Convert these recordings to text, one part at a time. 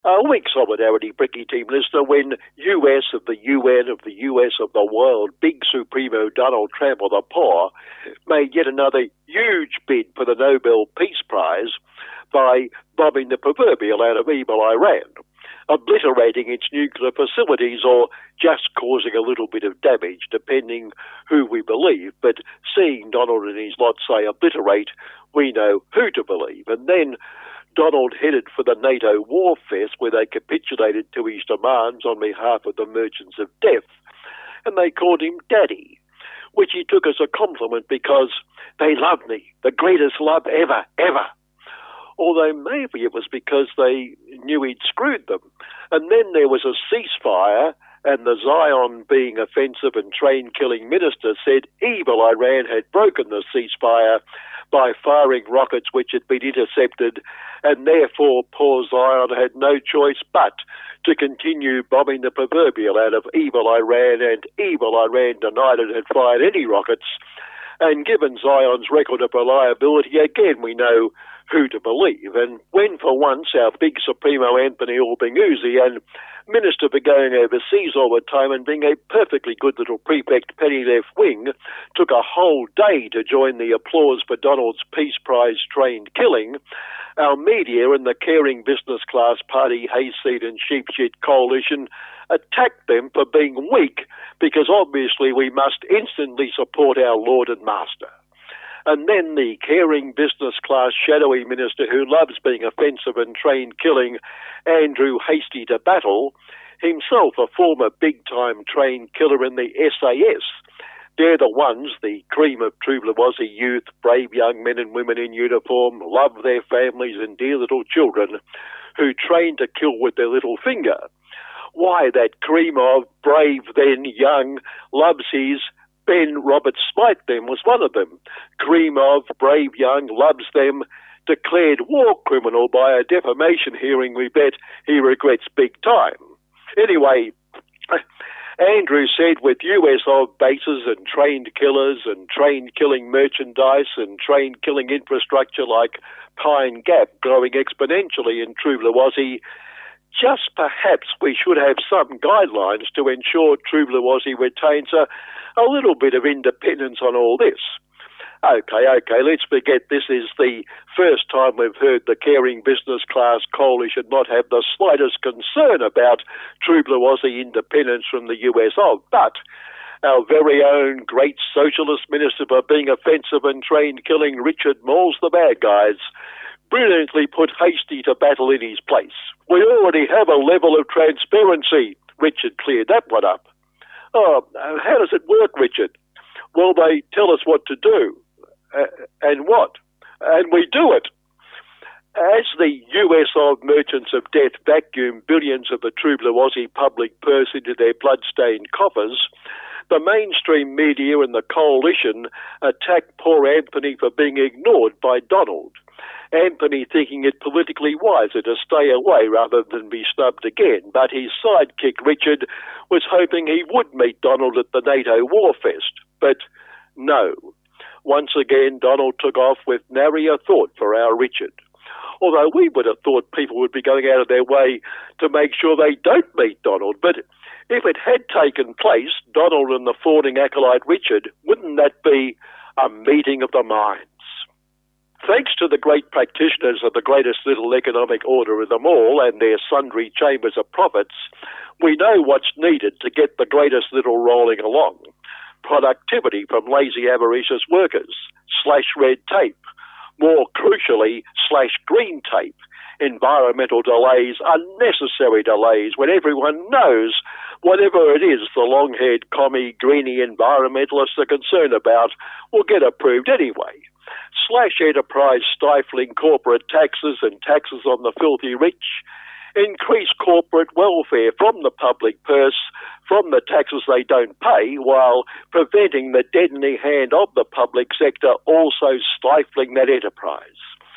Weak solidarity, Bricky Team listener, when US of the UN of the US of the world, big Supremo Donald Trump of the poor, made yet another huge bid for the Nobel Peace Prize by bombing the proverbial out of evil Iran, obliterating its nuclear facilities or just causing a little bit of damage, depending who we believe. But seeing Donald and his lot say obliterate, we know who to believe. And then Donald headed for the NATO War Fest, where they capitulated to his demands on behalf of the Merchants of Death, and they called him Daddy, which he took as a compliment because they loved me, the greatest love ever, ever. Although maybe it was because they knew he'd screwed them. And then there was a ceasefire, and the Zion, being offensive and train-killing minister, said evil Iran had broken the ceasefire by firing rockets which had been intercepted, and therefore poor Zion had no choice but to continue bombing the proverbial out of evil Iran, and evil Iran denied it had fired any rockets. And given Zion's record of reliability, again we know who to believe. And when for once our big Supremo Anthony Albanese, and Minister for going overseas all the time and being a perfectly good little prefect penny left wing, took a whole day to join the applause for Donald's Peace Prize trained killing, our media and the caring business class party hayseed and sheepshit coalition attacked them for being weak, because obviously we must instantly support our Lord and Master. And then the caring business class shadowy minister who loves being offensive and trained killing, Andrew Hasty to Battle, himself a former big-time trained killer in the SAS. They're the ones, the cream of Trublawazi youth, brave young men and women in uniform, love their families and dear little children, who train to kill with their little finger. Why, that cream of brave, then young, loves his Ben Robert Smythe them was one of them. Cream of brave young, loves them, declared war criminal by a defamation hearing we bet he regrets big time. Anyway, Andrew said with US of bases and trained killers and trained killing merchandise and trained killing infrastructure like Pine Gap growing exponentially in Trublawazi, just perhaps we should have some guidelines to ensure Trublawazi retains a little bit of independence on all this. Okay, let's forget this is the first time we've heard the caring business class coalition not have the slightest concern about Trublawazi independence from the US of, but our very own great socialist minister for being offensive and trained killing, Richard Mauls the bad guys, brilliantly put Hasty to Battle in his place. We already have a level of transparency. Richard cleared that one up. Oh, how does it work, Richard? Well, they tell us what to do. And what? And we do it. As the US of Merchants of Death vacuum billions of the Trublawazi public purse into their blood-stained coffers, the mainstream media and the coalition attack poor Anthony for being ignored by Donald. Anthony thinking it politically wiser to stay away rather than be snubbed again, but his sidekick Richard was hoping he would meet Donald at the NATO War Fest. But no. Once again, Donald took off with nary a thought for our Richard. Although we would have thought people would be going out of their way to make sure they don't meet Donald. But if it had taken place, Donald and the fawning acolyte Richard, wouldn't that be a meeting of the minds? Thanks to the great practitioners of the greatest little economic order of them all and their sundry chambers of prophets, we know what's needed to get the greatest little rolling along. Productivity from lazy avaricious workers, slash red tape, more crucially, slash green tape, environmental delays, unnecessary delays, when everyone knows whatever it is the long-haired commie, greeny environmentalists are concerned about will get approved anyway. Slash enterprise stifling corporate taxes and taxes on the filthy rich, increase corporate welfare from the public purse, from the taxes they don't pay, while preventing the deadening hand of the public sector also stifling that enterprise.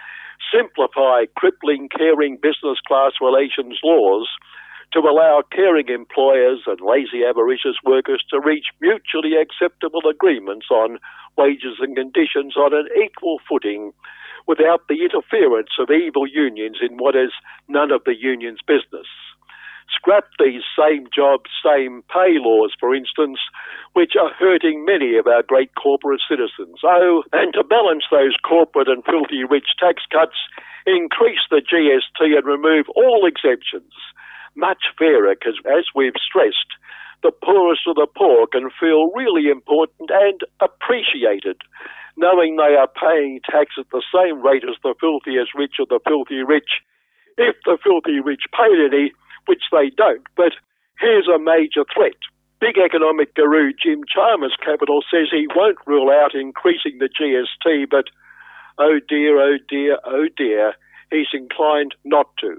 Simplify crippling caring business class relations laws to allow caring employers and lazy avaricious workers to reach mutually acceptable agreements on wages and conditions on an equal footing without the interference of evil unions in what is none of the union's business. Scrap these same jobs, same pay laws, for instance, which are hurting many of our great corporate citizens. Oh, and to balance those corporate and filthy rich tax cuts, increase the GST and remove all exemptions. Much fairer, because as we've stressed, the poorest of the poor can feel really important and appreciated, knowing they are paying tax at the same rate as the filthiest rich of the filthy rich, if the filthy rich paid any, which they don't. But here's a major threat. Big economic guru Jim Chalmers Capital says he won't rule out increasing the GST, but oh dear, oh dear, oh dear, he's inclined not to.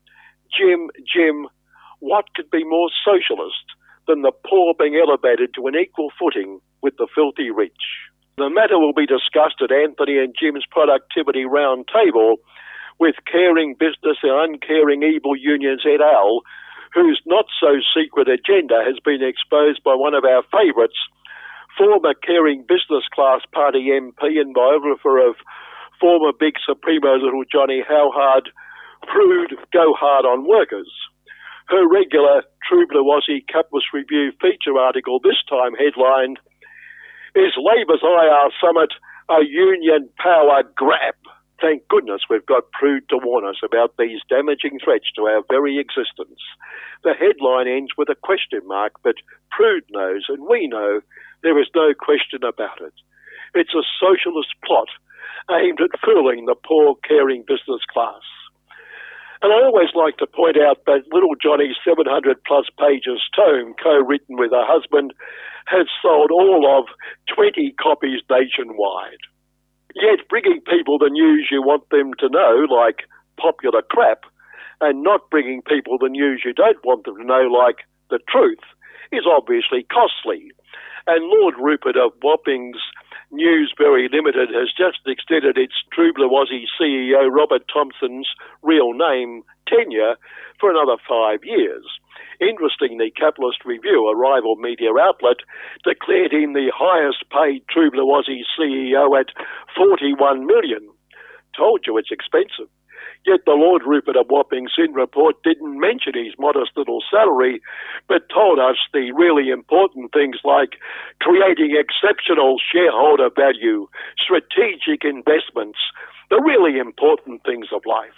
Jim, what could be more socialist than the poor being elevated to an equal footing with the filthy rich? The matter will be discussed at Anthony and Jim's Productivity Round Table with Caring Business and Uncaring Evil Unions et al., whose not-so-secret agenda has been exposed by one of our favourites, former Caring Business Class Party MP and biographer of former Big Supremo Little Johnny How Hard, Prude Go Hard on Workers. Her regular True Blue Aussie Capitalist Review feature article, this time headlined, "Is Labor's IR Summit a Union Power Grab?" Thank goodness we've got Prude to warn us about these damaging threats to our very existence. The headline ends with a question mark, but Prude knows, and we know, there is no question about it. It's a socialist plot aimed at fooling the poor, caring business class. And I always like to point out that Little Johnny's 700-plus pages tome, co-written with her husband, has sold all of 20 copies nationwide. Yet bringing people the news you want them to know, like popular crap, and not bringing people the news you don't want them to know, like the truth, is obviously costly. And Lord Rupert of Wapping's News Very Limited has just extended its True Blue Aussie CEO Robert Thompson's real name tenure for another 5 years. Interestingly, Capitalist Review, a rival media outlet, declared him the highest paid True Blue Aussie CEO at $41 million. Told you it's expensive. Yet the Lord Rupert of Wapping's Sin report didn't mention his modest little salary, but told us the really important things like creating exceptional shareholder value, strategic investments, the really important things of life.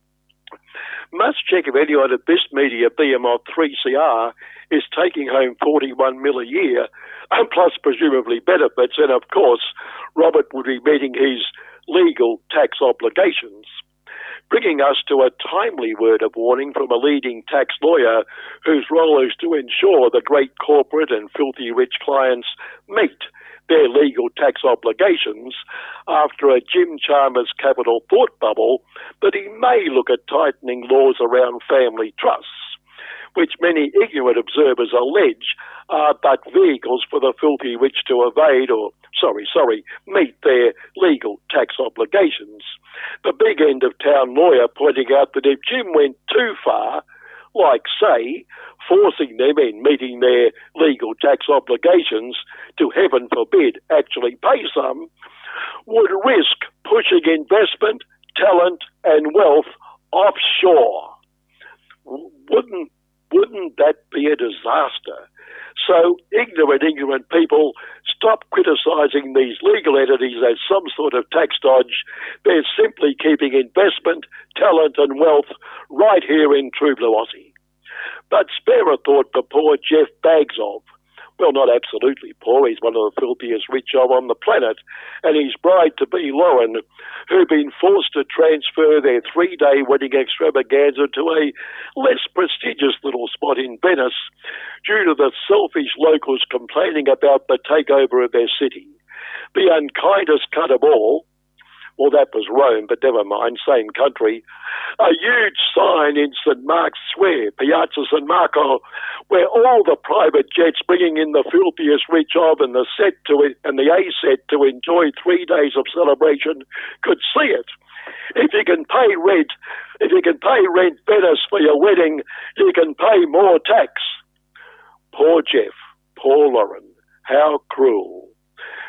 Must check if anyone at this media, BMO 3CR, is taking home $41 million a year, and plus presumably benefits, and of course, Robert would be meeting his legal tax obligations. Bringing us to a timely word of warning from a leading tax lawyer whose role is to ensure the great corporate and filthy rich clients meet their legal tax obligations after a Jim Chalmers Capital thought bubble that he may look at tightening laws around family trusts, which many ignorant observers allege are but vehicles for the filthy rich to evade or, meet their legal tax obligations. The big end of town lawyer pointing out that if Jim went too far, like, say, forcing them in meeting their legal tax obligations to, heaven forbid, actually pay some, would risk pushing investment, talent and wealth offshore. Wouldn't that be a disaster? So ignorant people, stop criticising these legal entities as some sort of tax dodge. They're simply keeping investment, talent and wealth right here in True Blue Aussie. But spare a thought for poor Jeff Bagsoff. Well, not absolutely poor. He's one of the filthiest rich on the planet. And his bride-to-be, Lauren, who've been forced to transfer their 3-day wedding extravaganza to a less prestigious little spot in Venice due to the selfish locals complaining about the takeover of their city. The unkindest cut of all, well, that was Rome, but never mind, same country. A huge sign in St. Mark's Square, Piazza San Marco, where all the private jets bringing in the filthiest rich of and the set to it and the A set to enjoy 3 days of celebration could see it. If you can pay rent Venice for your wedding, you can pay more tax. Poor Jeff, poor Lauren, how cruel.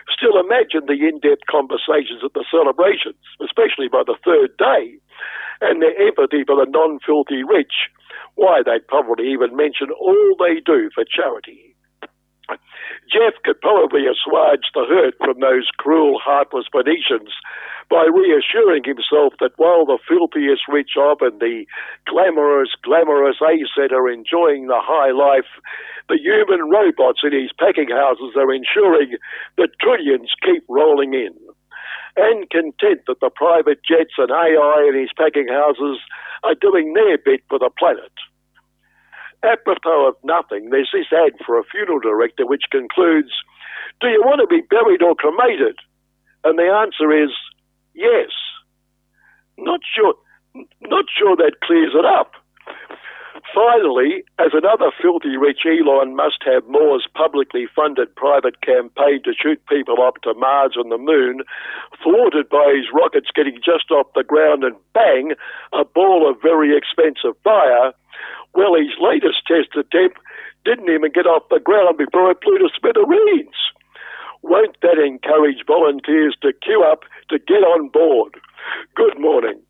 Still, imagine the in-depth conversations at the celebrations, especially by the third day, and their empathy for the non-filthy rich. Why, they'd probably even mention all they do for charity. Jeff could probably assuage the hurt from those cruel, heartless Venetians by reassuring himself that while the filthiest rich of and the glamorous AZ are enjoying the high life, the human robots in his packing houses are ensuring that trillions keep rolling in. And content that the private jets and AI in his packing houses are doing their bit for the planet. Apropos of nothing, there's this ad for a funeral director which concludes, "Do you want to be buried or cremated?" And the answer is yes. Not sure that clears it up. Finally, as another filthy rich Elon must have Moore's publicly funded private campaign to shoot people up to Mars and the Moon, thwarted by his rockets getting just off the ground and bang, a ball of very expensive fire, well, his latest test attempt didn't even get off the ground before it flew to smithereens. Won't that encourage volunteers to queue up to get on board? Good morning.